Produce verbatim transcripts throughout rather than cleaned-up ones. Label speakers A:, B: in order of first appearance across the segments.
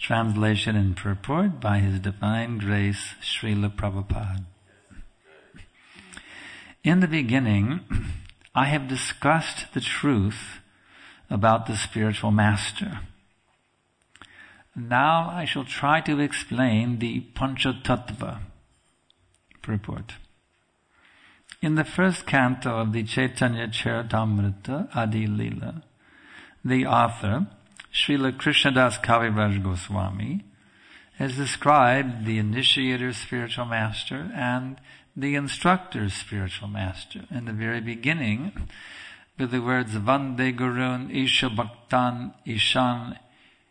A: Translation and purport by His Divine Grace, Srila Prabhupada. In the beginning, I have discussed the truth about the spiritual master. Now I shall try to explain the Panchatattva. Purport. In the first canto of the Chaitanya Charitamrita Adi Lila, the author, Srila Krishnadas Kaviraj Goswami, has described the initiator spiritual master and the instructor spiritual master in the very beginning with the words Vande Gurun Isha Bhaktan Ishan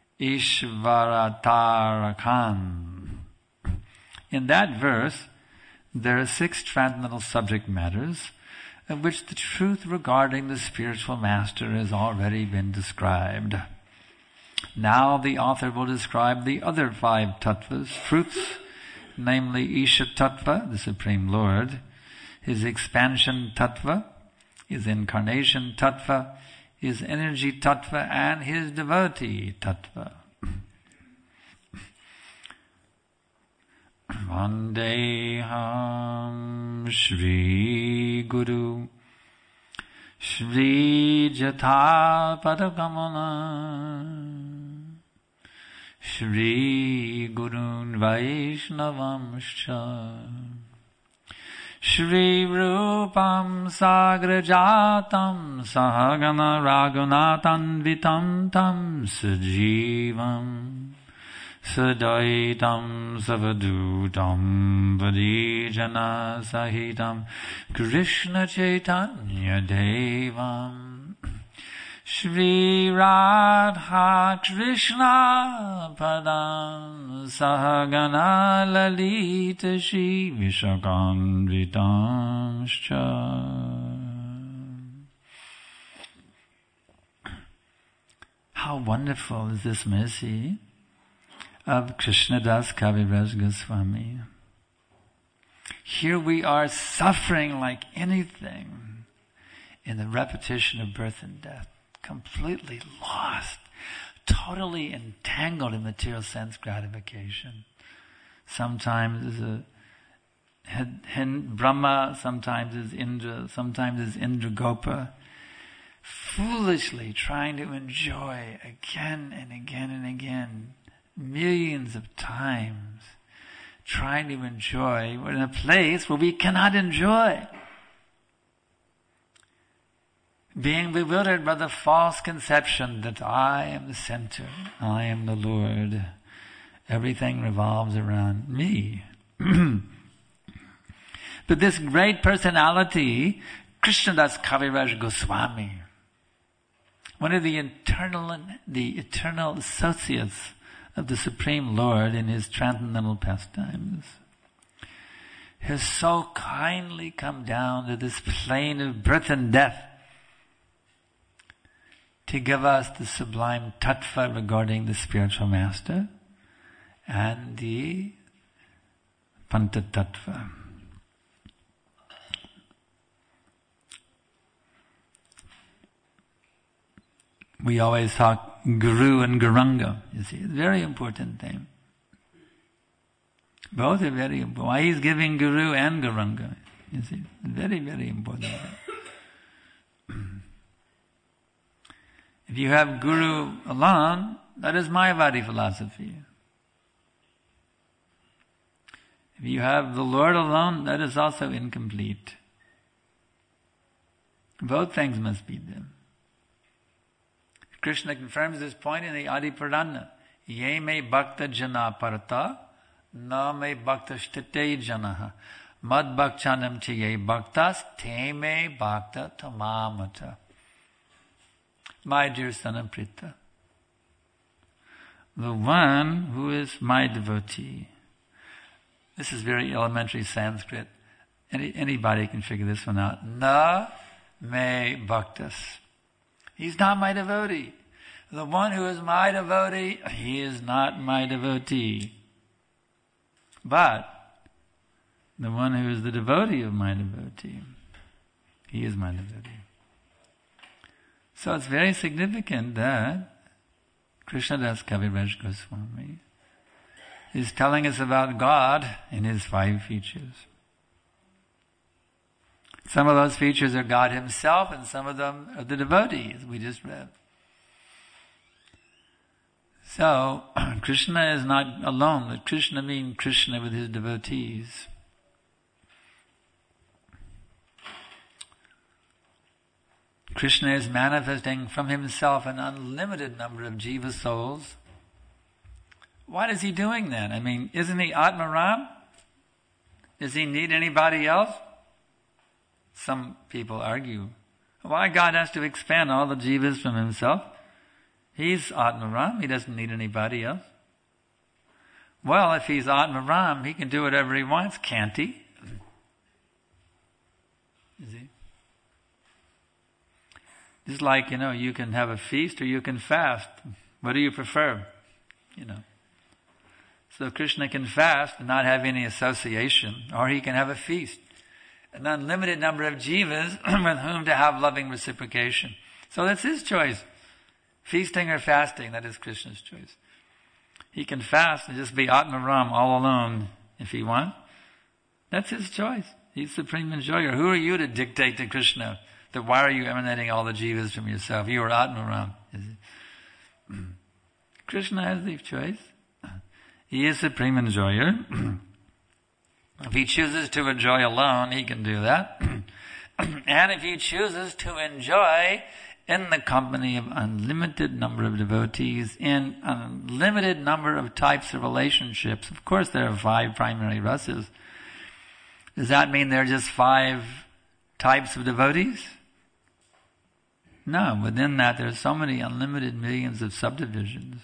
A: Ishvaratarakan. In that verse, there are six transcendental subject matters of which the truth regarding the spiritual master has already been described. Now the author will describe the other five tattvas, fruits, namely Isha Tattva, the Supreme Lord, His expansion tattva, His incarnation tattva, His energy tattva, and His devotee tattva. Vandeham Shri Guru Shri Jatha Padakamana Shri Gurun Vaishnavamscha Shri Rupam Sagrajatam Sahagana Raghunathan Vitam Tam Sajivam Sadaitam Savadutam Vadijana Sahitam Krishna Chaitanya Devam Shri Radha Krishna Padam Sahagana Lalita Shri Vishakanvitamscha. How wonderful is this mercy of Krishnadas Kaviraj Goswami. Here we are suffering like anything in the repetition of birth and death, completely lost, totally entangled in material sense gratification. Sometimes as a Brahma, sometimes as Indra, sometimes as Indragopa, foolishly trying to enjoy again and again and again, millions of times, trying to enjoy. We're in a place where we cannot enjoy. Being bewildered by the false conception that I am the center, I am the Lord, everything revolves around me. But this great personality, Krishnadas Kaviraj Goswami, one of the eternal, the eternal associates of the Supreme Lord in His transcendental pastimes, has so kindly come down to this plane of birth and death to give us the sublime tattva regarding the spiritual master and the Panchatattva. We always talk Guru and Gauranga, you see. It's a very important thing. Both are very important. Why He's giving Guru and Gauranga, you see. Very, very important thing. If you have Guru alone, that is Mayavadi philosophy. If you have the Lord alone, that is also incomplete. Both things must be there. Krishna confirms this point in the Adi Purana. Ye me bhakta jana parata, na me bhakta sthite janaha. Mad bhakchanam te ye bhaktas, te me bhakta tamamata. My dear Sanaprita, the one who is my devotee. This is very elementary Sanskrit. Any, anybody can figure this one out. Na me bhaktas. He's not my devotee. The one who is my devotee, he is not my devotee. But the one who is the devotee of my devotee, he is my devotee. So it's very significant that Krishnadas Kaviraj Goswami is telling us about God in His five features. Some of those features are God Himself, and some of them are the devotees we just read. So, Krishna is not alone, but Krishna means Krishna with His devotees. Krishna is manifesting from Himself an unlimited number of jiva souls. What is He doing then? I mean, isn't He Atmaram? Does He need anybody else? Some people argue, why God has to expand all the jivas from Himself? He's Atmaram, He doesn't need anybody else. Well, if He's Atmaram, He can do whatever He wants, can't He? Is He? Just like, you know, you can have a feast or you can fast. What do you prefer? You know. So Krishna can fast and not have any association, or He can have a feast. An unlimited number of jivas with whom to have loving reciprocation. So that's His choice. Feasting or fasting, that is Krishna's choice. He can fast and just be Atmaram all alone if He wants. That's His choice. He's supreme enjoyer. Who are you to dictate to Krishna that why are you emanating all the jivas from yourself? You are Atmaram. Krishna has the choice. He is supreme enjoyer. If He chooses to enjoy alone, He can do that. And if He chooses to enjoy in the company of unlimited number of devotees, in unlimited number of types of relationships, of course there are five primary rasas. Does that mean there are just five types of devotees? No, within that there are so many unlimited millions of subdivisions.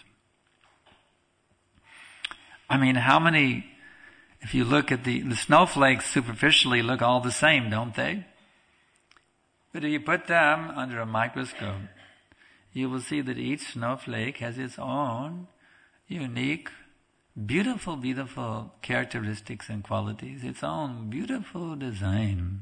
A: I mean, how many, if you look at the, the snowflakes superficially look all the same, don't they? But if you put them under a microscope, you will see that each snowflake has its own unique, beautiful, beautiful characteristics and qualities, its own beautiful design.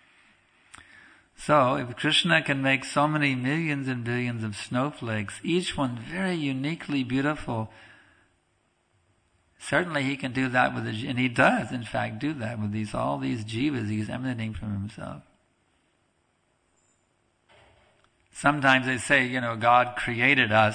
A: So, if Krishna can make so many millions and billions of snowflakes, each one very uniquely beautiful, certainly He can do that with, the, and He does, in fact, do that with these all these jivas He's emanating from Himself. Sometimes they say, you know, God created us.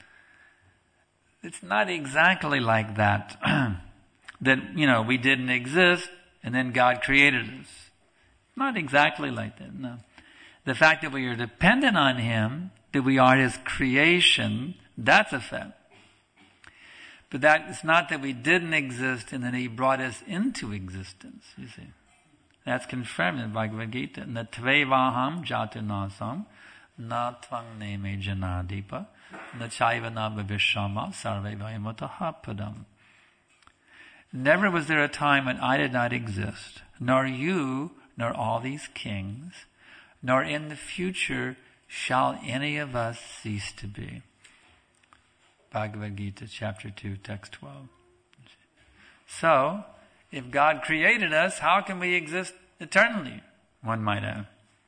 A: It's not exactly like that. That, you know, we didn't exist and then God created us. Not exactly like that, no. The fact that we are dependent on Him, that we are His creation, that's a fact. But that it's not that we didn't exist and then He brought us into existence, you see. That's confirmed in Bhagavad Gita. Natvevaham jatunasam na tvang neme janadipa na chaiva na bhavishama sarve vayamataha padam. Never was there a time when I did not exist, nor you, nor all these kings, nor in the future shall any of us cease to be. Bhagavad Gita, chapter two, text twelve. So, if God created us, how can we exist eternally, one might ask?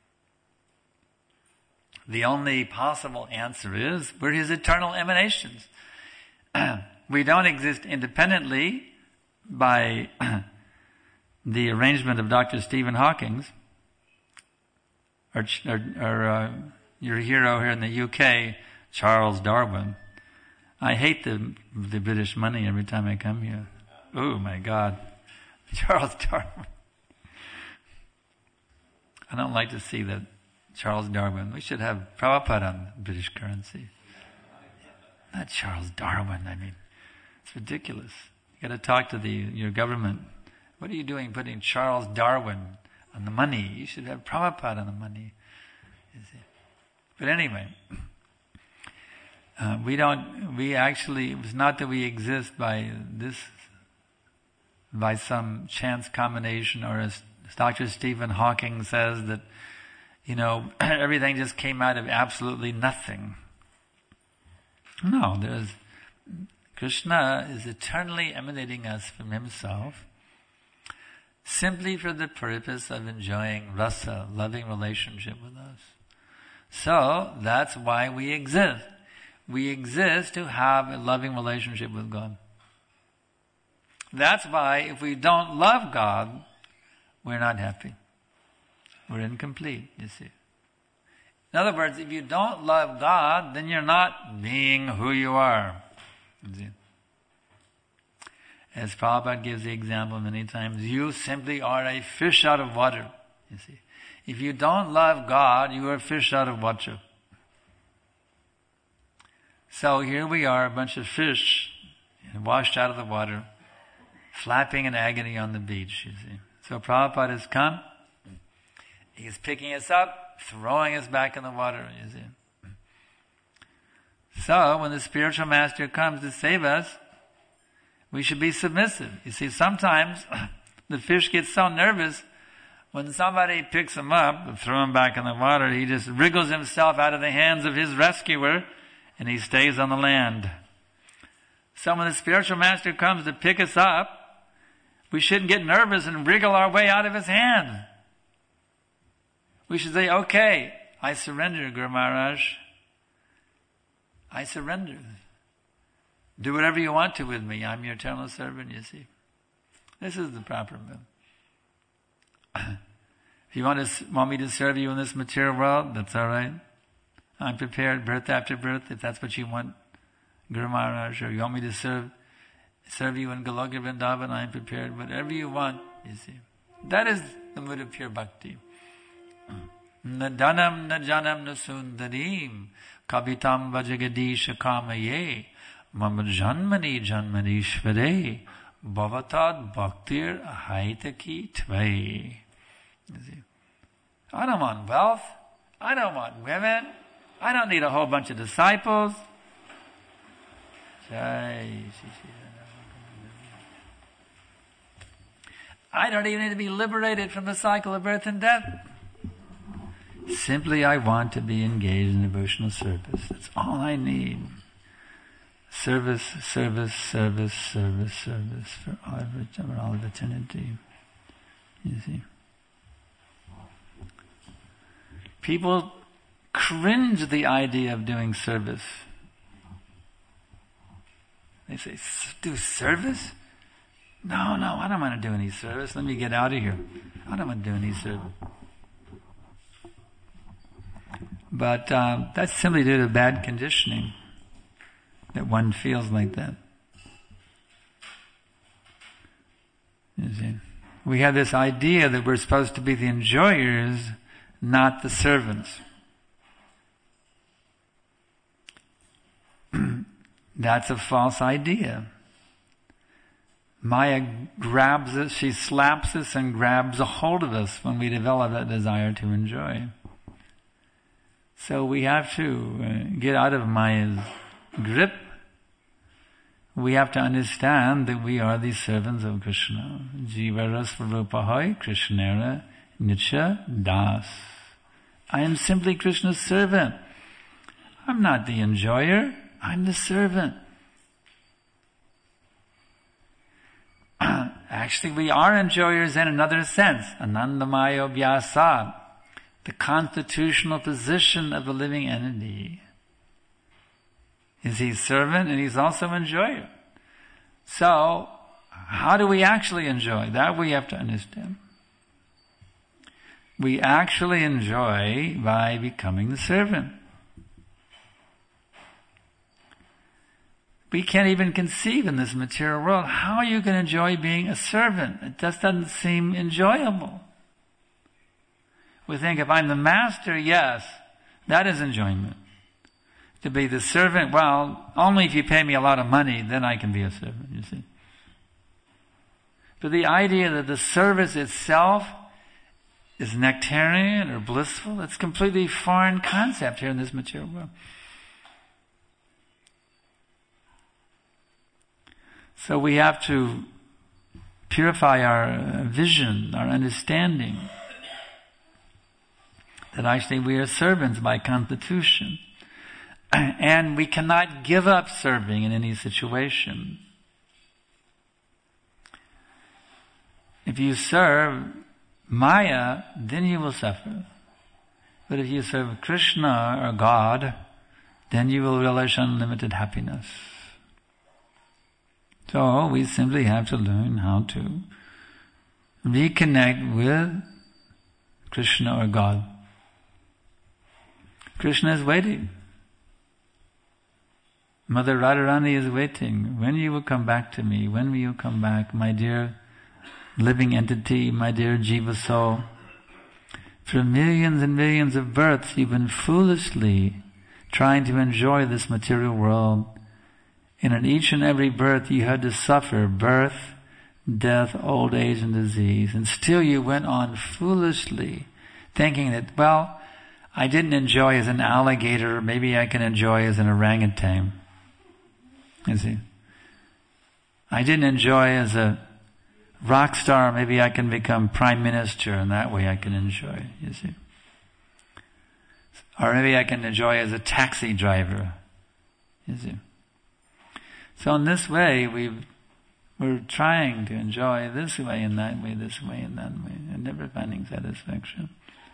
A: The only possible answer is we're His eternal emanations. We don't exist independently by the arrangement of Doctor Stephen Hawking, or, or, or uh, your hero here in the U K, Charles Darwin. I hate the the British money every time I come here. Oh my God. Charles Darwin. I don't like to see that Charles Darwin. We should have Prabhupada on British currency. Not Charles Darwin, I mean. It's ridiculous. You got to talk to the your government. What are you doing putting Charles Darwin on the money? You should have Prabhupada on the money. But anyway, uh, we don't, we actually, it's not that we exist by this, by some chance combination, or as Doctor Stephen Hawking says that, you know, everything just came out of absolutely nothing. No, there's, Krishna is eternally emanating us from Himself, simply for the purpose of enjoying rasa, loving relationship with us. So, that's why we exist. We exist to have a loving relationship with God. That's why if we don't love God, we're not happy. We're incomplete, you see. In other words, if you don't love God, then you're not being who you are. You see? As Prabhupada gives the example many times, you simply are a fish out of water. You see, if you don't love God, you are a fish out of water. So here we are, a bunch of fish washed out of the water, flapping in agony on the beach, you see. So Prabhupada has come, he's picking us up, throwing us back in the water, you see. So when the spiritual master comes to save us, we should be submissive. You see, sometimes the fish gets so nervous, when somebody picks him up and throws him back in the water, he just wriggles himself out of the hands of his rescuer, and he stays on the land. So when the spiritual master comes to pick us up, we shouldn't get nervous and wriggle our way out of his hand. We should say, okay, I surrender, Guru Maharaj. I surrender. Do whatever you want to with me. I'm your eternal servant, you see. This is the proper move. If you want to want me to serve you in this material world, that's all right. I'm prepared birth after birth, if that's what you want, Guru Maharaj, or you want me to serve serve you in Goloka Vrindavan, I'm prepared. Whatever you want, you see. That is the mood of pure bhakti. Na dhanam na janam na sundarim kavitam vajagadisha kamaye mama janmani janmanishvare bhavatad bhaktir haitaki tvai. I don't want wealth. I don't want women. I don't need a whole bunch of disciples. I don't even need to be liberated from the cycle of birth and death. Simply I want to be engaged in devotional service. That's all I need. Service, service, service, service, service for all of, it, for all of eternity. You see? People cringe at the idea of doing service. They say, do service? No, no, I don't want to do any service. Let me get out of here. I don't want to do any service. But um, that's simply due to bad conditioning that one feels like that. You see? We have this idea that we're supposed to be the enjoyers, not the servants. That's a false idea. Maya grabs us, she slaps us and grabs a hold of us when we develop that desire to enjoy. So we have to uh, get out of Maya's grip. We have to understand that we are the servants of Krishna. Jiva Rasvarupahai Krishnera Nitya Das. I am simply Krishna's servant. I'm not the enjoyer. I'm the servant. Actually, we are enjoyers in another sense. Anandamaya Vyasa. The constitutional position of the living entity. Is he servant and he's also enjoyer. So, how do we actually enjoy? That we have to understand. We actually enjoy by becoming the servant. We can't even conceive in this material world how you can enjoy being a servant. It just doesn't seem enjoyable. We think if I'm the master, yes, that is enjoyment. To be the servant, well, only if you pay me a lot of money, then I can be a servant, you see. But the idea that the service itself is nectarian or blissful, it's a completely foreign concept here in this material world. So we have to purify our vision, our understanding, that actually we are servants by constitution. And we cannot give up serving in any situation. If you serve Maya, then you will suffer. But if you serve Krishna or God, then you will relish unlimited happiness. So we simply have to learn how to reconnect with Krishna or God. Krishna is waiting. Mother Radharani is waiting. When you will come back to me? When will you come back, my dear living entity, my dear Jiva soul? For millions and millions of births you've been foolishly trying to enjoy this material world. And in each and every birth you had to suffer birth, death, old age and disease. And still you went on foolishly thinking that, well, I didn't enjoy as an alligator, maybe I can enjoy as an orangutan. You see? I didn't enjoy as a rock star, maybe I can become prime minister and that way I can enjoy, you see. Or maybe I can enjoy as a taxi driver, you see. So in this way, we've, we're trying to enjoy this way and that way, this way and that way, and never finding satisfaction.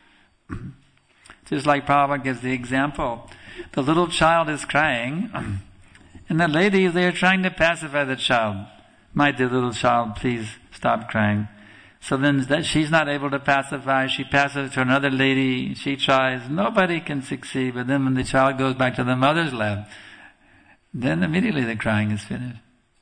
A: Just like Prabhupada gives the example, the little child is crying, and the lady is there trying to pacify the child. My dear little child, please stop crying. So then that she's not able to pacify, she passes to another lady, she tries, nobody can succeed, but then when the child goes back to the mother's lap, then immediately the crying is finished.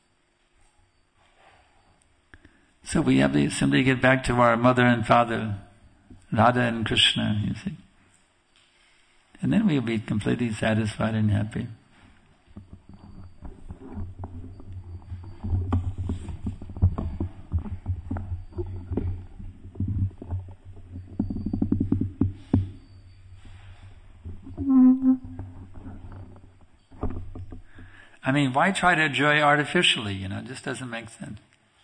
A: So we have to simply get back to our mother and father, Radha and Krishna, you see. And then we'll be completely satisfied and happy. I mean, why try to enjoy artificially, you know, it just doesn't make sense.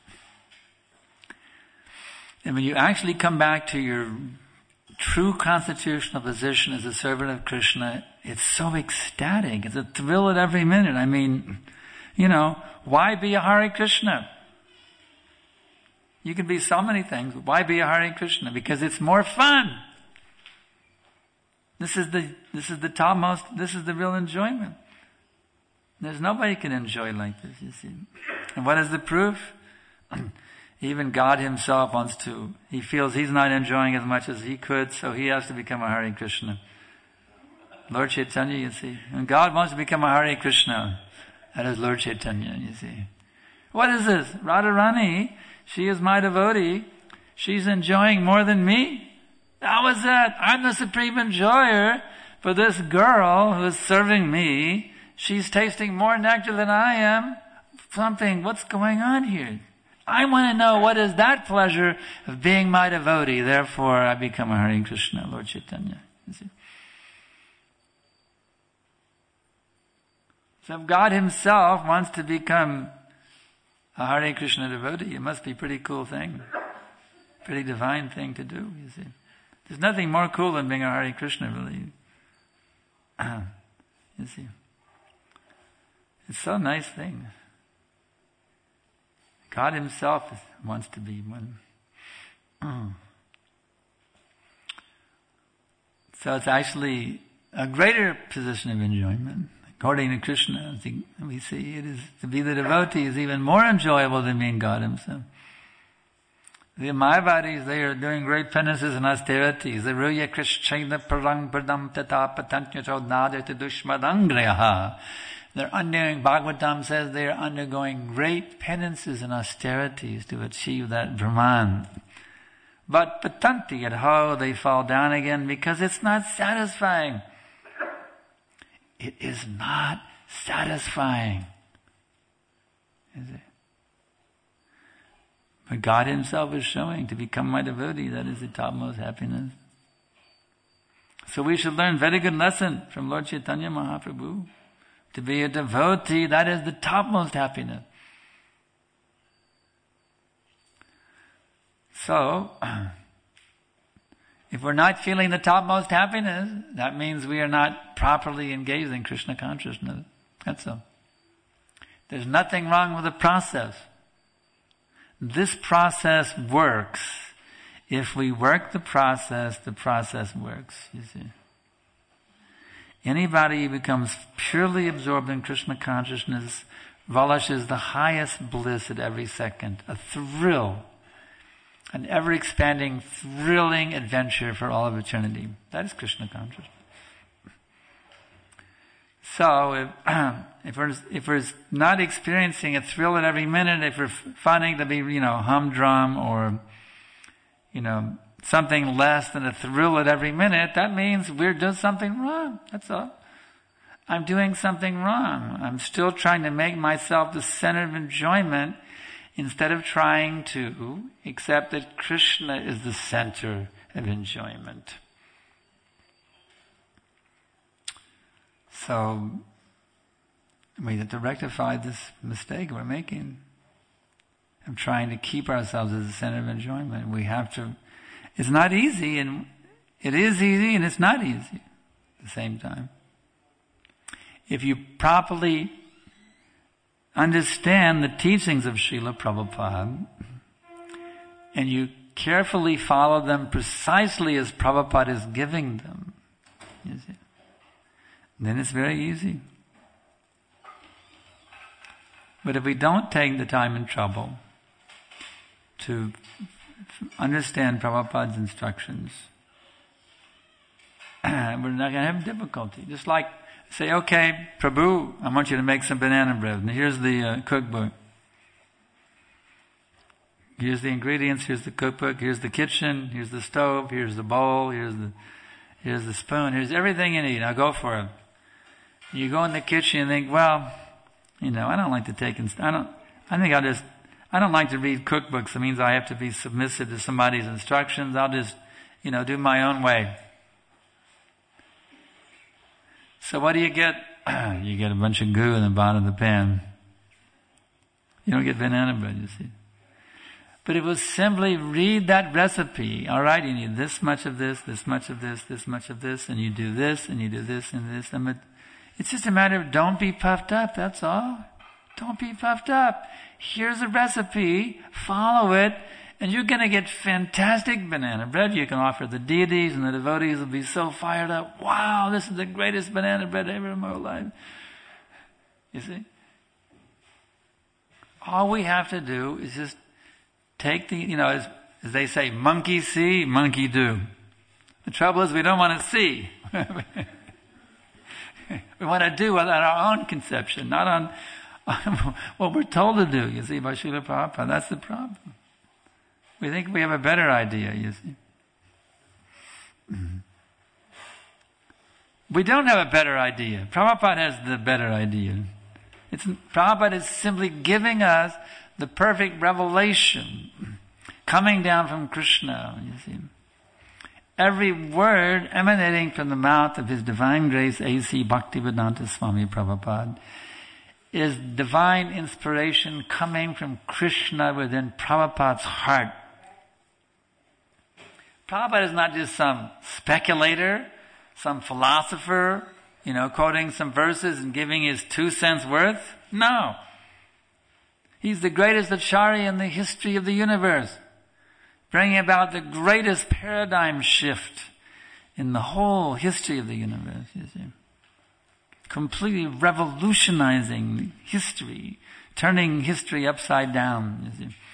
A: And when you actually come back to your true constitutional position as a servant of Krishna, it's so ecstatic. It's a thrill at every minute. I mean, you know, why be a Hare Krishna? You can be so many things. Why be a Hare Krishna? Because it's more fun. This is the, this is the topmost, this is the real enjoyment. There's nobody can enjoy like this, you see. And what is the proof? Even God himself wants to, he feels he's not enjoying as much as he could, so he has to become a Hare Krishna. Lord Chaitanya, you see. And God wants to become a Hare Krishna. That is Lord Chaitanya, you see. What is this? Radharani, she is my devotee. She's enjoying more than me. How is that? I'm the supreme enjoyer, but this girl who is serving me, she's tasting more nectar than I am. Something, what's going on here? I want to know what is that pleasure of being my devotee. Therefore, I become a Hare Krishna, Lord Chaitanya. You see? So if God himself wants to become a Hare Krishna devotee, it must be a pretty cool thing. Pretty divine thing to do, you see. There's nothing more cool than being a Hare Krishna, really. You see. It's so nice thing. God himself wants to be one. So it's actually a greater position of enjoyment. According to Krishna, we see it is to be the devotee is even more enjoyable than being God himself. The Mayavadis, they are doing great penances and austerities. The Ruya Krishna Parang Pradam Tata Patantyato Nadata Dushmadangreha. They're undergoing, Bhagavatam says they are undergoing great penances and austerities to achieve that Brahman. But patanti, yet how they fall down again because it's not satisfying. It is not satisfying. Is it? But God himself is showing to become my devotee, that is the topmost happiness. So we should learn very good lesson from Lord Chaitanya Mahaprabhu. To be a devotee, that is the topmost happiness. So, if we're not feeling the topmost happiness, that means we are not properly engaged in Krishna consciousness. That's all. There's nothing wrong with the process. This process works. If we work the process, the process works, you see. Anybody who becomes purely absorbed in Krishna consciousness Valash is the highest bliss at every second, a thrill, an ever-expanding, thrilling adventure for all of eternity. That is Krishna consciousness. So, if, if, we're, if we're not experiencing a thrill at every minute, if we're finding to be, you know, humdrum or, you know, something less than a thrill at every minute, that means we're doing something wrong. That's all. I'm doing something wrong. I'm still trying to make myself the center of enjoyment instead of trying to accept that Krishna is the center of enjoyment. So, we have to rectify this mistake we're making of trying to keep ourselves as the center of enjoyment. We have to, it's not easy, and it is easy and it's not easy at the same time. If you properly understand the teachings of Srila Prabhupada and you carefully follow them precisely as Prabhupada is giving them, you see, then it's very easy. But if we don't take the time and trouble to understand Prabhupada's instructions, we're not going to have difficulty. Just like, say, okay, Prabhu, I want you to make some banana bread. And here's the uh, cookbook. Here's the ingredients, here's the cookbook, here's the kitchen, here's the stove, here's the bowl, here's the here's the spoon, here's everything you need. Now go for it. You go in the kitchen and think, well, you know, I don't like to take, inst- I don't, I think I'll just, I don't like to read cookbooks. It means I have to be submissive to somebody's instructions. I'll just, you know, do my own way. So what do you get? You get a bunch of goo in the bottom of the pan. You don't get banana bread, you see. But it was simply read that recipe. All right, you need this much of this, this much of this, this much of this, and you do this, and you do this, and this. And it's just a matter of don't be puffed up, that's all. Don't be puffed up. Here's a recipe, follow it, and you're going to get fantastic banana bread. You can offer the deities, and the devotees will be so fired up. Wow, this is the greatest banana bread ever in my life. You see? All we have to do is just take the, you know, as, as they say, monkey see, monkey do. The trouble is we don't want to see. We want to do on our own conception, not on, on what we're told to do, you see, by Srila Prabhupada. That's the problem. We think we have a better idea, you see. Mm-hmm. We don't have a better idea. Prabhupada has the better idea. It's, Prabhupada is simply giving us the perfect revelation coming down from Krishna, you see. Every word emanating from the mouth of His Divine Grace A C Bhaktivedanta Swami Prabhupada is divine inspiration coming from Krishna within Prabhupada's heart. Prabhupada is not just some speculator, some philosopher, you know, quoting some verses and giving his two cents worth. No. He's the greatest acharya in the history of the universe, bringing about the greatest paradigm shift in the whole history of the universe, you see. Completely revolutionizing history, turning history upside down, you see.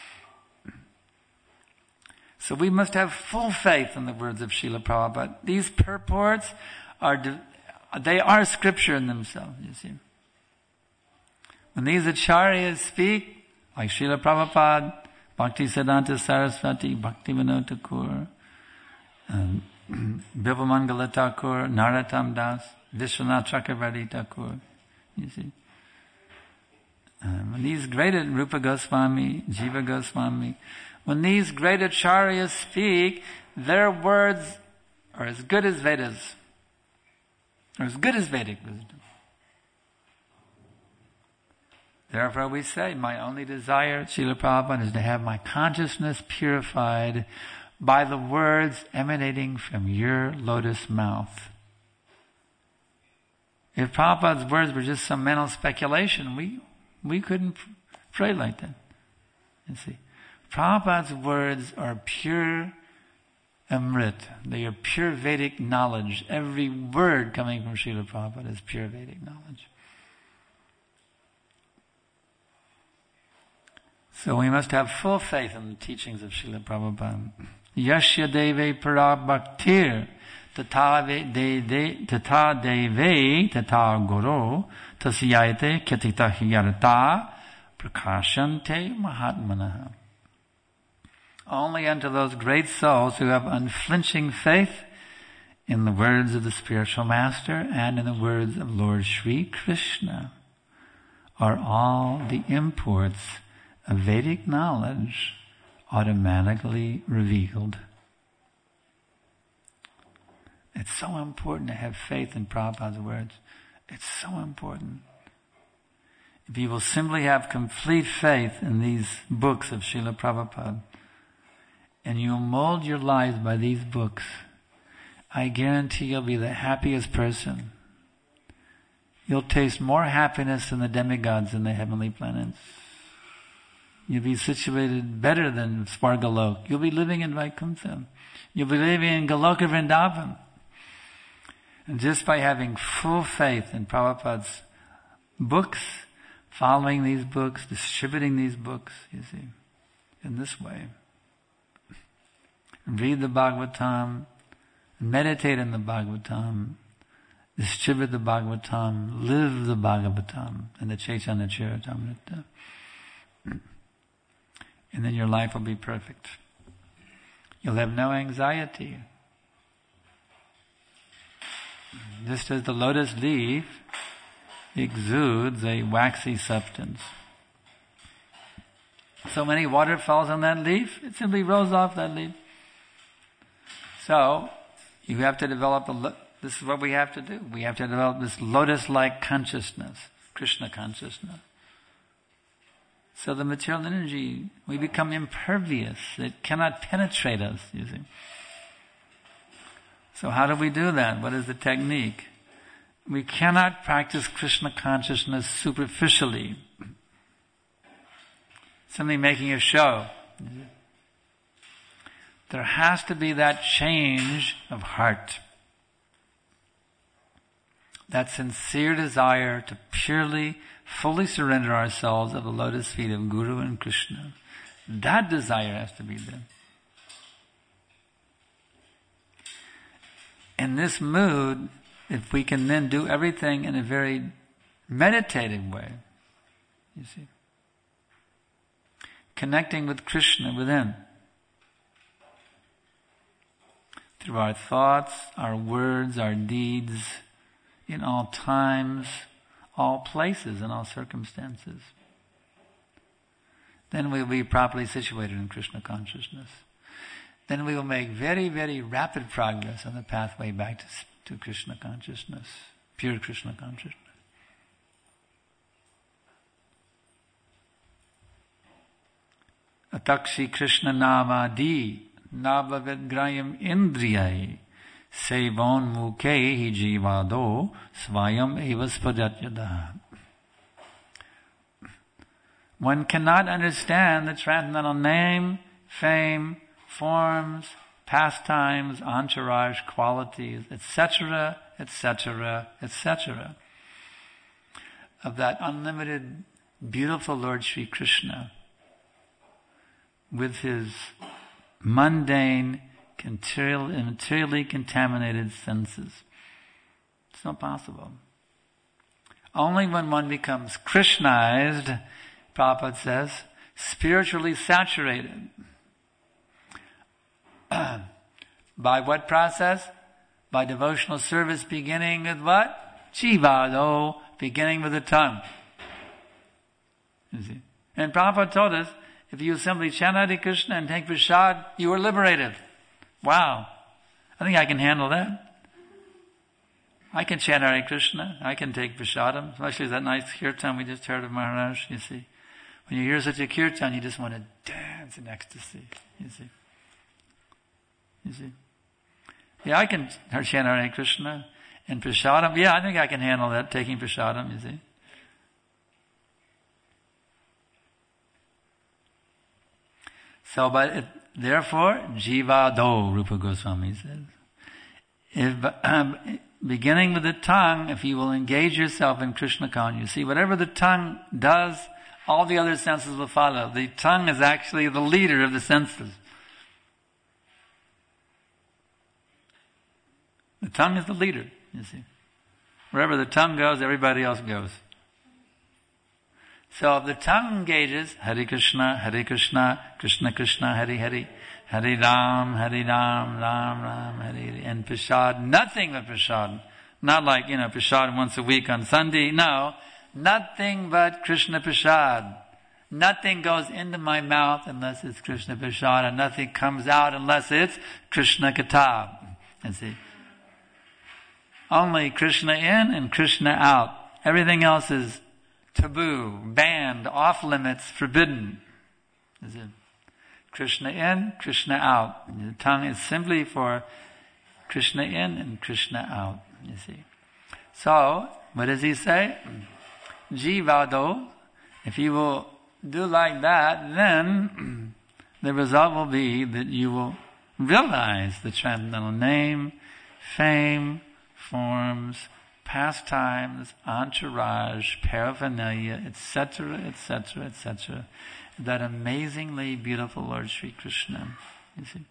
A: So we must have full faith in the words of Srila Prabhupada. These purports are, they are scripture in themselves, you see. When these acharyas speak, like Srila Prabhupada, Bhaktisiddhanta Saraswati, Bhaktivinoda Thakur, um, Bilvamangala Thakur, Narottam Das, Vishwanath Chakravarti Thakur, you see. Um, when these great, Rupa Goswami, Jiva Goswami, when these great acharyas speak, their words are as good as Vedas, or as good as Vedic wisdom. Therefore we say, my only desire, Srila Prabhupada, is to have my consciousness purified by the words emanating from your lotus mouth. If Prabhupada's words were just some mental speculation, we we couldn't pray like that. You see, Prabhupada's words are pure Amrit. They are pure Vedic knowledge. Every word coming from Srila Prabhupada is pure Vedic knowledge. So we must have full faith in the teachings of Srila Prabhupada. Yasya deve parabhaktir tata deve tata guru tasyayate kyatita hyarata prakashante mahatmanaha. Only unto those great souls who have unflinching faith in the words of the spiritual master and in the words of Lord Sri Krishna are all the imports of Vedic knowledge automatically revealed. It's so important to have faith in Prabhupada's words. It's so important. If you will simply have complete faith in these books of Srila Prabhupada, and you'll mold your lives by these books, I guarantee you'll be the happiest person. You'll taste more happiness than the demigods in the heavenly planets. You'll be situated better than Svargalok. You'll be living in Vaikuntha. You'll be living in Goloka Vrindavan. And just by having full faith in Prabhupada's books, following these books, distributing these books, you see, in this way. Read the Bhagavatam, meditate in the Bhagavatam, distribute the Bhagavatam, live the Bhagavatam and the Chaitanya Charitamrita. And then your life will be perfect. You'll have no anxiety. Just as the lotus leaf exudes a waxy substance. So many water falls on that leaf, it simply rolls off that leaf. So, you have to develop a, lo- this is what we have to do. We have to develop this lotus-like consciousness, Krishna consciousness. So the material energy, we become impervious. It cannot penetrate us, you see. So how do we do that? What is the technique? We cannot practice Krishna consciousness superficially. Simply making a show. There has to be that change of heart. That sincere desire to purely, fully surrender ourselves at the lotus feet of Guru and Krishna. That desire has to be there. In this mood, if we can then do everything in a very meditative way, you see, connecting with Krishna within, through our thoughts, our words, our deeds, in all times, all places, and all circumstances, then we will be properly situated in Krishna consciousness. Then we will make very, very rapid progress on the pathway back to, to Krishna consciousness, pure Krishna consciousness. Atakshi Krishna Namadi Navavidrayam Indriyai Sevon Mukhe Jivado Svayam Evaspajatyada. One cannot understand the transcendental name, fame, forms, pastimes, entourage, qualities, et cetera, et cetera, et cetera of that unlimited, beautiful Lord Sri Krishna with his mundane, materially contaminated senses. It's not possible. Only when one becomes Krishnized, Prabhupada says, spiritually saturated. By what process? By devotional service beginning with what? Jivado, beginning with the tongue. You see? And Prabhupada told us, if you simply chant Hare Krishna and take prasad, you are liberated. Wow. I think I can handle that. I can chant Hare Krishna. I can take prasadam. Especially that nice kirtan we just heard of Maharaj, you see. When you hear such a kirtan, you just want to dance in ecstasy, you see. You see? Yeah, I can chant Hare Krishna and prasadam. Yeah, I think I can handle that, taking prasadam, you see. So, but it, therefore, jivado, Rupa Goswami says. If, um, beginning with the tongue, if you will engage yourself in Krishna consciousness, you see, whatever the tongue does, all the other senses will follow. The tongue is actually the leader of the senses. The tongue is the leader, you see. Wherever the tongue goes, everybody else goes. So if the tongue engages, Hare Krishna, Hare Krishna, Krishna Krishna, Hare Hare, Hare Ram, Hare Ram, Ram Ram, Hare Hare, and prasad, nothing but prasad. Not like, you know, prasad once a week on Sunday. No, nothing but Krishna prasad. Nothing goes into my mouth unless it's Krishna prasad, and nothing comes out unless it's Krishna katha. And see, only Krishna in and Krishna out. Everything else is taboo, banned, off limits, forbidden. Is it? Krishna in, Krishna out. The tongue is simply for Krishna in and Krishna out, you see. So, what does he say? Jivado, if you will do like that, then the result will be that you will realize the transcendental name, fame, forms, pastimes, entourage, paraphernalia, et cetera, et cetera, et cetera. That amazingly beautiful Lord Sri Krishna. You see?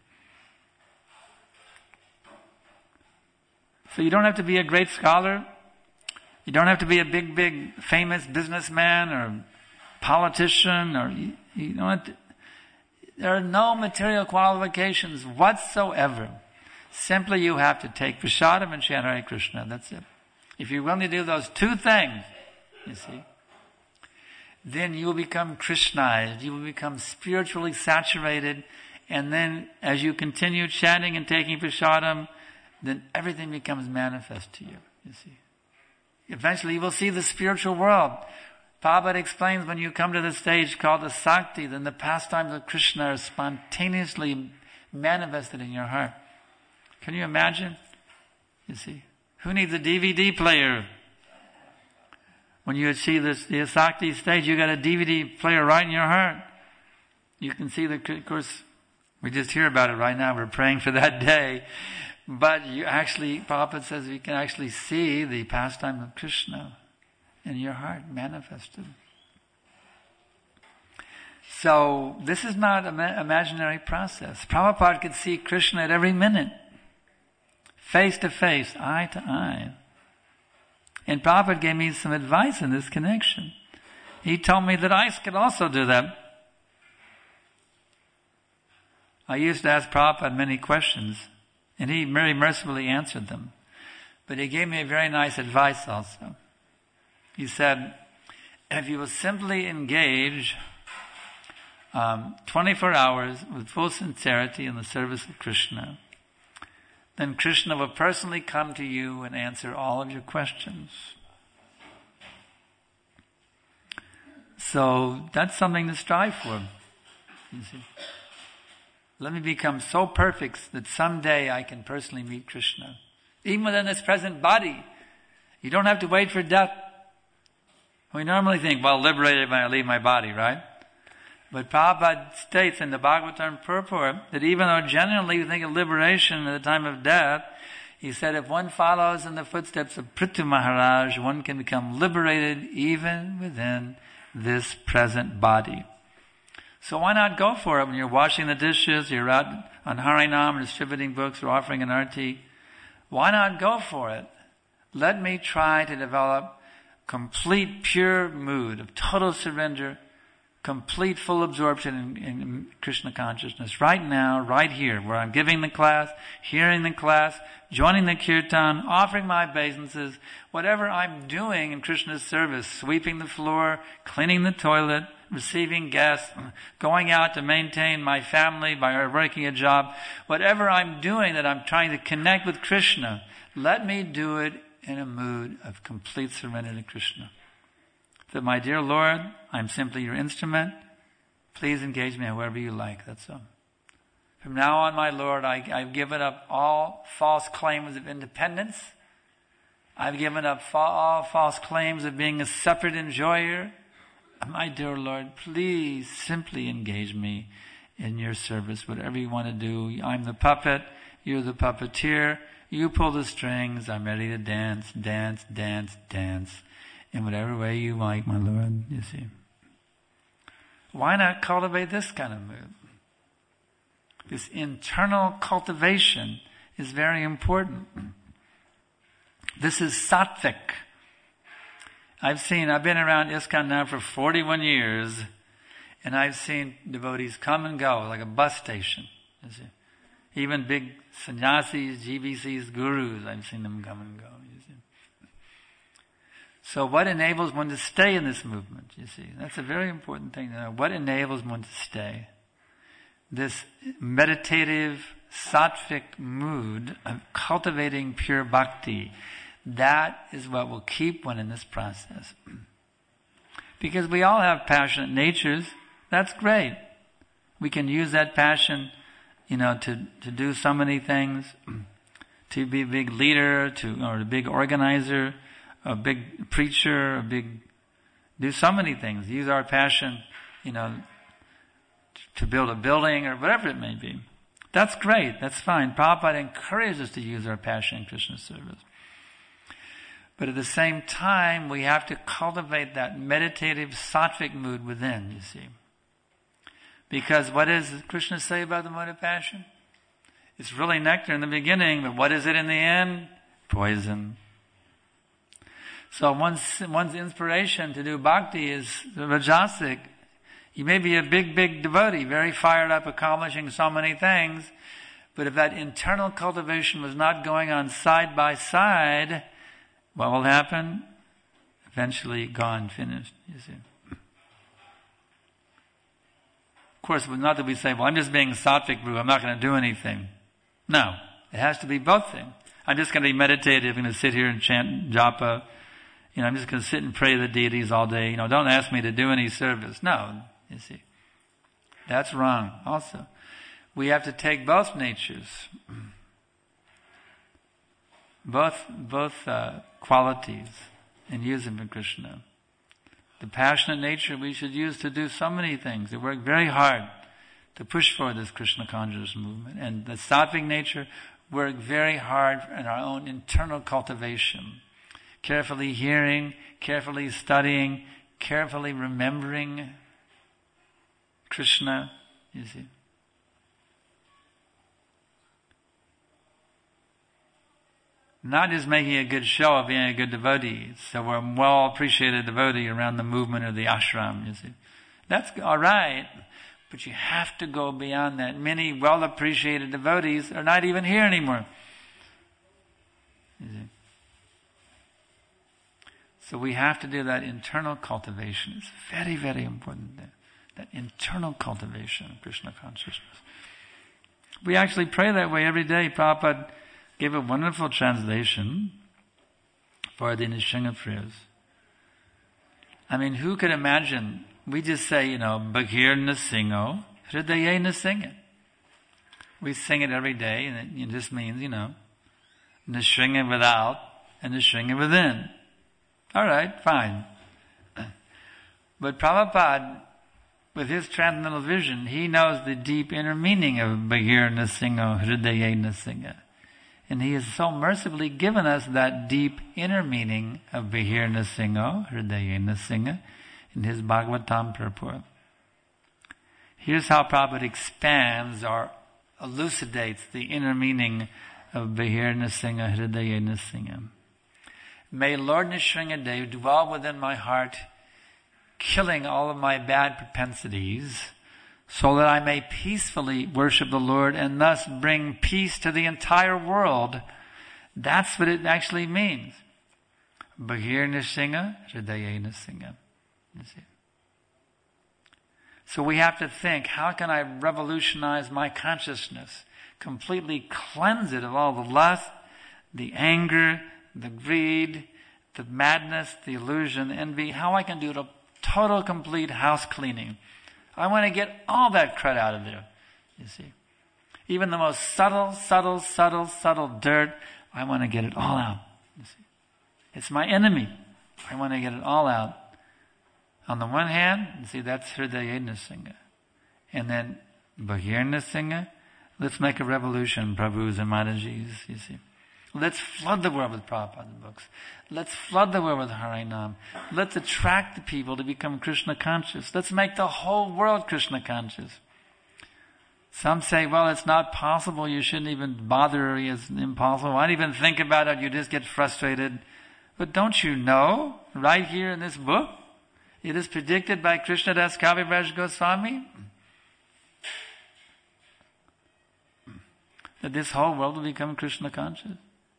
A: So you don't have to be a great scholar. You don't have to be a big, big, famous businessman or politician, or you, you don't have to, there are no material qualifications whatsoever. Simply you have to take prasadam and chant Hare Krishna. That's it. If you're willing to do those two things, you see, then you will become Krishnized. You will become spiritually saturated. And then as you continue chanting and taking prasadam, then everything becomes manifest to you, you see. Eventually you will see the spiritual world. Prabhupada explains when you come to the stage called the Sakti, then the pastimes of Krishna are spontaneously manifested in your heart. Can you imagine? You see. Who needs a D V D player? When you achieve this, the Sakti stage, you got a D V D player right in your heart. You can see the, of course, we just hear about it right now. We're praying for that day. But you actually, Prabhupada says you can actually see the pastime of Krishna in your heart manifested. So, this is not an imaginary process. Prabhupada could see Krishna at every minute. Face to face, eye to eye. And Prabhupada gave me some advice in this connection. He told me that I could also do that. I used to ask Prabhupada many questions, and he very mercifully answered them. But he gave me a very nice advice also. He said, if you will simply engage um, twenty-four hours with full sincerity in the service of Krishna, then Krishna will personally come to you and answer all of your questions. So that's something to strive for. You see. Let me become so perfect that someday I can personally meet Krishna. Even within this present body. You don't have to wait for death. We normally think, well, liberated when I leave my body, right? But Prabhupada states in the Bhagavatam purport that even though generally we think of liberation at the time of death, he said if one follows in the footsteps of Prithu Maharaj, one can become liberated even within this present body. So why not go for it when you're washing the dishes, you're out on Harinam distributing books or offering an arti? Why not go for it? Let me try to develop complete pure mood of total surrender, complete full absorption in, in Krishna consciousness right now, right here, where I'm giving the class, hearing the class, joining the kirtan, offering my obeisances, whatever I'm doing in Krishna's service, sweeping the floor, cleaning the toilet, receiving guests, going out to maintain my family by working a job, whatever I'm doing that I'm trying to connect with Krishna, let me do it in a mood of complete surrender to Krishna. That, my dear Lord, I'm simply your instrument. Please engage me however you like. That's all. From now on, my Lord, I, I've given up all false claims of independence. I've given up fa- all false claims of being a separate enjoyer. My dear Lord, please simply engage me in your service, whatever you want to do. I'm the puppet. You're the puppeteer. You pull the strings. I'm ready to dance, dance, dance, dance. In whatever way you like, my Lord, you see. why not cultivate this kind of mood? This internal cultivation is very important. This is sattvic. I've seen, I've been around ISKCON now for forty-one years, and I've seen devotees come and go like a bus station. You see. Even big sannyasis, G B Cs, gurus, I've seen them come and go. You see. So what enables one to stay in this movement, you see? That's a very important thing to know. What enables one to stay? This meditative, sattvic mood of cultivating pure bhakti, that is what will keep one in this process. Because we all have passionate natures. That's great. We can use that passion, you know, to, to do so many things, to be a big leader, to or a big organizer, a big preacher, a big, do so many things. Use our passion, you know, to build a building or whatever it may be. That's great. That's fine. Prabhupada encourages us to use our passion in Krishna service. But at the same time, we have to cultivate that meditative sattvic mood within, you see. Because what does Krishna say about the mode of passion? It's really nectar in the beginning, but what is it in the end? Poison. So one's, one's inspiration to do bhakti is rajasic. You may be a big, big devotee, very fired up, accomplishing so many things, but if that internal cultivation was not going on side by side, what will happen? Eventually gone, finished, you see. Of course, not that we say, well, I'm just being sattvic, I'm not going to do anything. No, it has to be both things. I'm just going to be meditative, I'm going to sit here and chant japa. You know, I'm just going to sit and pray to the deities all day. You know, don't ask me to do any service. No, you see. That's wrong also. We have to take both natures, both both uh, qualities, and use them in Krishna. The passionate nature we should use to do so many things, to work very hard to push for this Krishna consciousness movement. And the sattvic nature, work very hard in our own internal cultivation. Carefully hearing, carefully studying, carefully remembering Krishna, you see. Not just making a good show of being a good devotee, so we're a well appreciated devotee around the movement of the ashram, you see. That's alright, but you have to go beyond that. Many well appreciated devotees are not even here anymore. You see. So we have to do that internal cultivation. It's very, very important. That, that internal cultivation of Krishna consciousness. We actually pray that way every day. Prabhupada gave a wonderful translation for the Nishinga prayers. I mean, who could imagine? We just say, you know, Bhagir Nasingo, Hridaye Nasinga. We sing it every day, and it just means, you know, Nishinga without and Nishinga within. All right, fine. But Prabhupada, with his transcendental vision, he knows the deep inner meaning of Bhagir Nasingo, Hridaye Nasinga. And he has so mercifully given us that deep inner meaning of Bhagir Nasingo, Hridaye Nasinga, in his Bhagavatam purport. Here's how Prabhupada expands or elucidates the inner meaning of Bhagir Nasinga, Hridaye Nasinga. May Lord Nrsingadev dwell within my heart, killing all of my bad propensities, so that I may peacefully worship the Lord and thus bring peace to the entire world. That's what it actually means. Bhagir Nrsinga, Hridaye Nrsinga. You see. So we have to think, how can I revolutionize my consciousness? Completely cleanse it of all the lust, the anger, the greed, the madness, the illusion, the envy. How I can do a total, complete house cleaning. I want to get all that crud out of there, you see. Even the most subtle, subtle, subtle, subtle dirt, I want to get it all out, you see. It's my enemy. I want to get it all out. On the one hand, you see, that's Hridaye Nrsinga. And then, Bhagir Nrsinga, let's make a revolution, Prabhus and Matajis, you see. Let's flood the world with Prabhupada's books. Let's flood the world with Harinam. Let's attract the people to become Krishna conscious. Let's make the whole world Krishna conscious. Some say, well, it's not possible. You shouldn't even bother. It's impossible. Why even think about it? You just get frustrated. But don't you know, right here in this book, it is predicted by Krishnadas Kaviraj Goswami that this whole world will become Krishna conscious.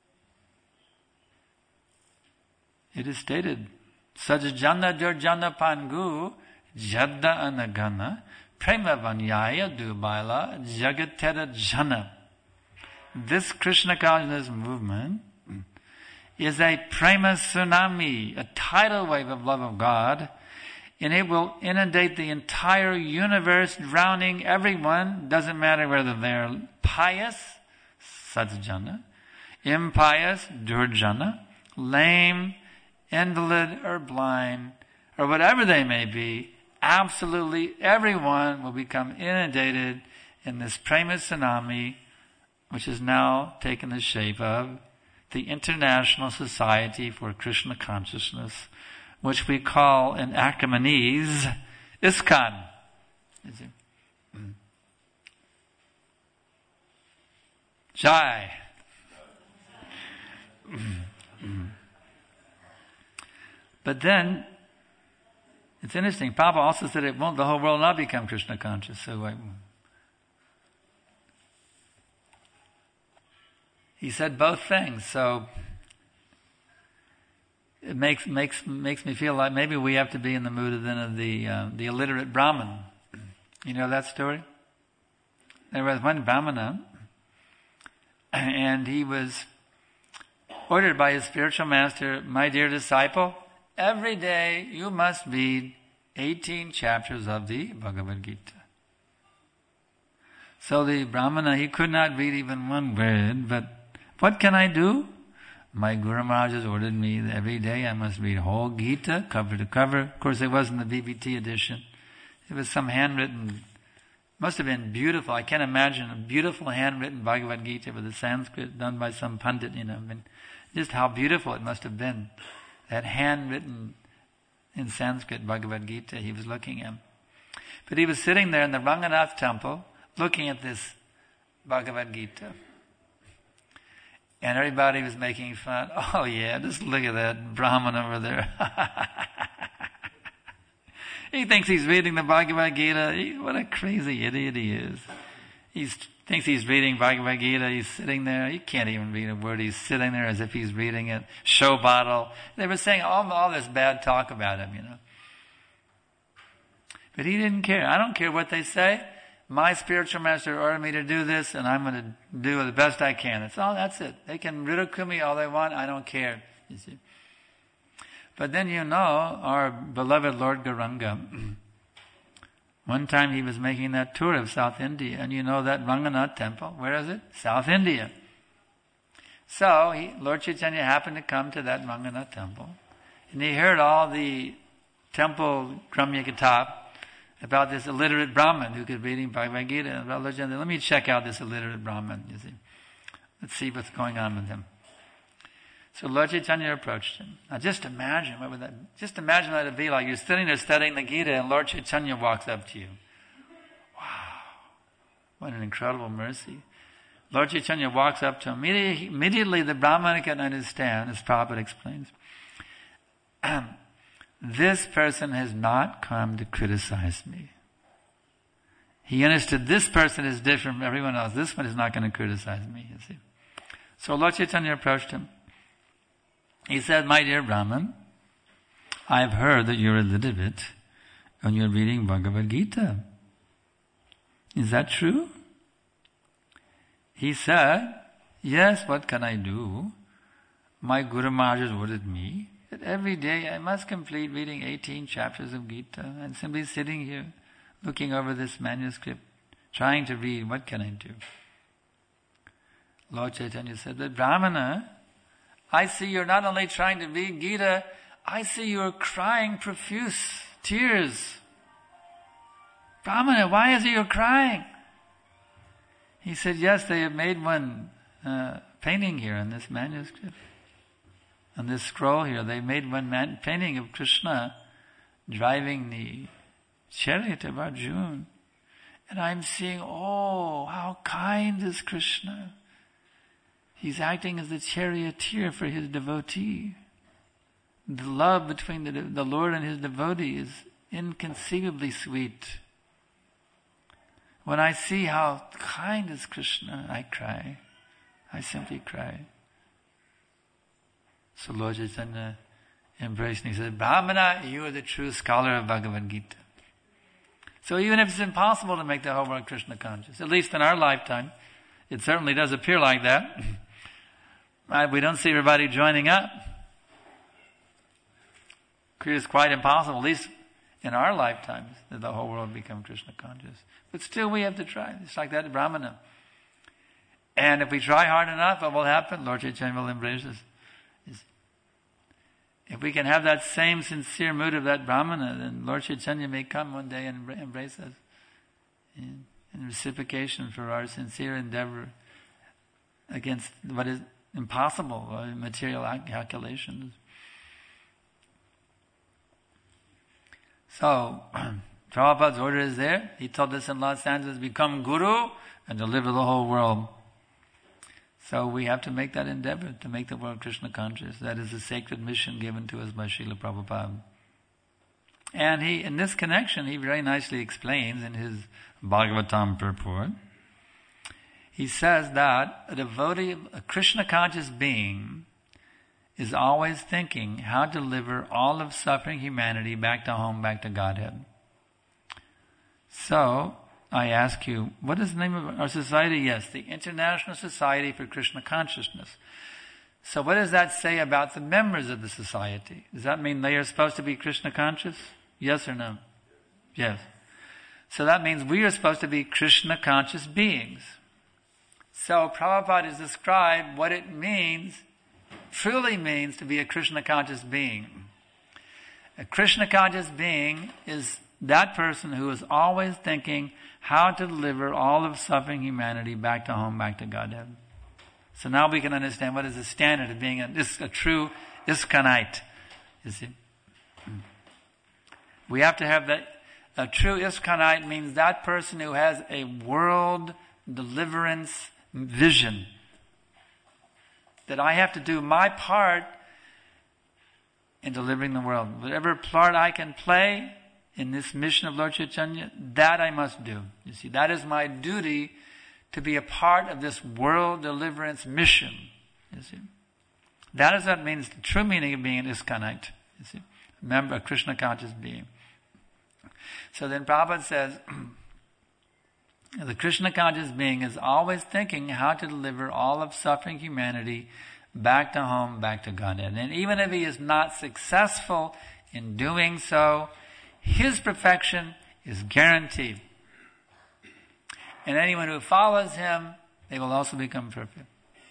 A: It is stated, Sajjana Durjana Pangu Jadda Anagana Prema Vanyaya Dubaila Jagatera Jana. This Krishna consciousness movement is a prema tsunami, a tidal wave of love of God, and it will inundate the entire universe, drowning everyone. Doesn't matter whether they're pious, Sajjana, impious, Durjana, lame, invalid, or blind, or whatever they may be. Absolutely everyone will become inundated in this prema tsunami, which has now taken the shape of the International Society for Krishna Consciousness, which we call in Achaemenese ISKCON. Mm. Jai. Mm. But then, it's interesting, Papa also said it won't, the whole world not become Krishna conscious. So I, he said both things. So it makes makes makes me feel like maybe we have to be in the mood of then of the uh, the illiterate Brahmin. You know that story? There was one Brahmana, and he was ordered by his spiritual master, my dear disciple, every day you must read eighteen chapters of the Bhagavad Gita. So the Brahmana, he could not read even one word, but what can I do? My Guru Maharaj has ordered me that every day I must read whole Gita, cover to cover. Of course, it wasn't the B B T edition. It was some handwritten, must have been beautiful. I can't imagine a beautiful handwritten Bhagavad Gita with the Sanskrit done by some Pandit, you know. I mean, just how beautiful it must have been. That handwritten in Sanskrit Bhagavad Gita he was looking at. But he was sitting there in the Ranganath temple looking at this Bhagavad Gita. And everybody was making fun. Oh yeah, just look at that Brahman over there. He thinks he's reading the Bhagavad Gita. He, what a crazy idiot he is. He thinks he's reading Bhagavad Gita. He's sitting there. He can't even read a word. He's sitting there as if he's reading it. Show bottle. They were saying all, all this bad talk about him, you know. But he didn't care. I don't care what they say. My spiritual master ordered me to do this, and I'm going to do the best I can. That's all. That's it. They can ridicule me all they want. I don't care. You see. But then you know our beloved Lord Gauranga. One time he was making that tour of South India, and you know that Ranganath temple. Where is it? South India. So he, Lord Chaitanya happened to come to that Ranganath temple, and he heard all the temple Gramya Kitab about this illiterate Brahmin who could read Bhagavad Gita. And about Lord Chaitanya, let me check out this illiterate Brahmin, you see. Let's see what's going on with him. So Lord Chaitanya approached him. Now just imagine, what would that, just imagine what it would be like. You're sitting there studying the Gita and Lord Chaitanya walks up to you. Wow. What an incredible mercy. Lord Chaitanya walks up to him. Immediately, immediately the Brahmana can understand, as Prabhupada explains. This person has not come to criticize me. He understood this person is different from everyone else. This one is not going to criticize me, you see. So Lord Chaitanya approached him. He said, my dear Brahman, I've heard that you're illiterate and you're reading Bhagavad Gita. Is that true? He said, yes, what can I do? My Guru Maharaj has ordered me that every day I must complete reading eighteen chapters of Gita and simply sitting here looking over this manuscript, trying to read, what can I do? Lord Chaitanya said, but Brahmana, I see you're not only trying to read Gita, I see you're crying profuse tears. Brahmana, why is it you're crying? He said, yes, they have made one uh, painting here in this manuscript. On this scroll here, they made one man- painting of Krishna driving the chariot of Arjuna. And I'm seeing, oh, how kind is Krishna. He's acting as the charioteer for his devotee. The love between the, the Lord and his devotee is inconceivably sweet. When I see how kind is Krishna, I cry. I simply cry. So Lord Chaitanya embraced me. He said, Brahmana, you are the true scholar of Bhagavad Gita. So even if it's impossible to make the whole world Krishna conscious, at least in our lifetime, it certainly does appear like that. Right? We don't see everybody joining up. It's quite impossible, at least in our lifetimes, that the whole world become Krishna conscious. But still we have to try. It's like that Brahmana. And if we try hard enough, what will happen? Lord Chaitanya will embrace us. If we can have that same sincere mood of that Brahmana, then Lord Chaitanya may come one day and embrace us in, in reciprocation for our sincere endeavor against what is impossible, material calculations. So, Prabhupada's order is there. He told us in Los Angeles, become guru and deliver the whole world. So we have to make that endeavor to make the world Krishna conscious. That is a sacred mission given to us by Srila Prabhupada. And he, in this connection, he very nicely explains in his Bhagavatam purport. He says that a devotee, a Krishna conscious being, is always thinking how to deliver all of suffering humanity back to home, back to Godhead. So, I ask you, what is the name of our society? Yes, the International Society for Krishna Consciousness. So what does that say about the members of the society? Does that mean they are supposed to be Krishna conscious? Yes or no? Yes. So that means we are supposed to be Krishna conscious beings. So Prabhupada has described what it means, truly means to be a Krishna conscious being. A Krishna conscious being is that person who is always thinking how to deliver all of suffering humanity back to home, back to Godhead. So now we can understand what is the standard of being a, a true ISKCONite. You see? We have to have that. A true ISKCONite means that person who has a world deliverance vision. That I have to do my part in delivering the world. Whatever part I can play in this mission of Lord Chaitanya, that I must do. You see, that is my duty, to be a part of this world deliverance mission. You see, that is what means the true meaning of being an ISKCONite. You see, a member, a Krishna conscious being. So then Prabhupada says, the Krishna conscious being is always thinking how to deliver all of suffering humanity back to home, back to Godhead. And even if he is not successful in doing so, his perfection is guaranteed. And anyone who follows him, they will also become perfect.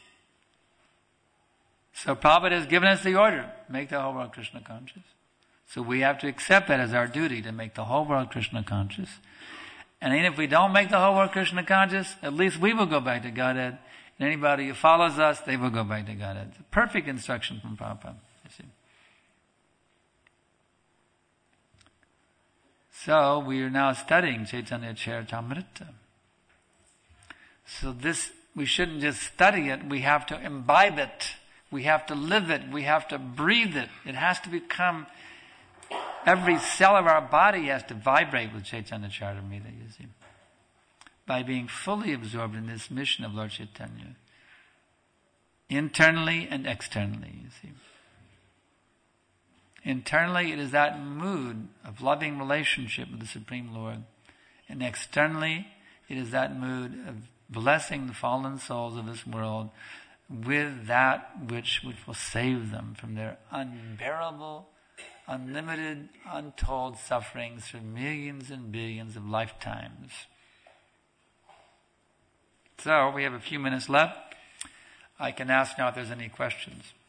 A: So Prabhupada has given us the order, make the whole world Krishna conscious. So we have to accept that as our duty, to make the whole world Krishna conscious. And even if we don't make the whole world Krishna conscious, at least we will go back to Godhead. And anybody who follows us, they will go back to Godhead. It's a perfect instruction from Prabhupada. You see. So we are now studying Chaitanya Charitamrita. So this, we shouldn't just study it, we have to imbibe it. We have to live it. We have to breathe it. It has to become, every cell of our body has to vibrate with Chaitanya Charitamrita, you see. By being fully absorbed in this mission of Lord Chaitanya. Internally and externally, you see. Internally, it is that mood of loving relationship with the Supreme Lord. And externally, it is that mood of blessing the fallen souls of this world with that which, which will save them from their unbearable, unlimited, untold sufferings for millions and billions of lifetimes. So, we have a few minutes left. I can ask now if there's any questions.